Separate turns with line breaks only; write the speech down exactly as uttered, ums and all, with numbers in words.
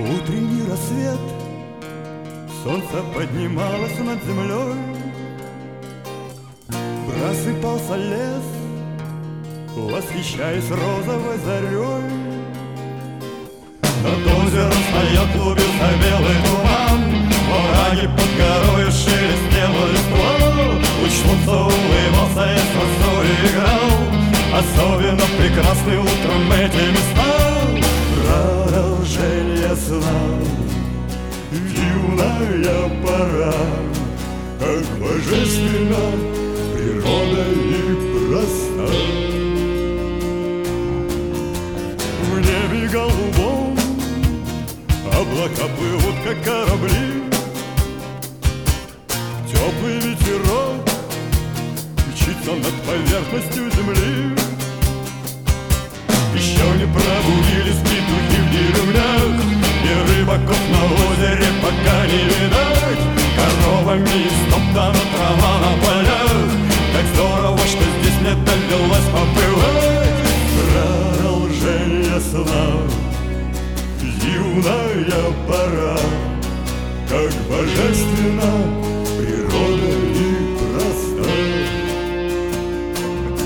Утренний рассвет, солнце поднималось над землей, просыпался лес, восхищаясь розовой зарей. Над озером стоял, клубился белый туман, враги под горою шелестела листва. Луч солнца улыбался и с росой играл, особенно прекрасны утром эти места. Продолжение сна, юная пора, как божественно природа и проста. В небе голубом облака плывут, как корабли, теплый ветерок мчится над поверхностью земли. Еще не пробудились петухи в деревнях, и рыбаков на озере пока не видать. Коровами истоптана трава на полях, как здорово, что здесь не довелось побывать. Продолжение сна, юная пора, как божественно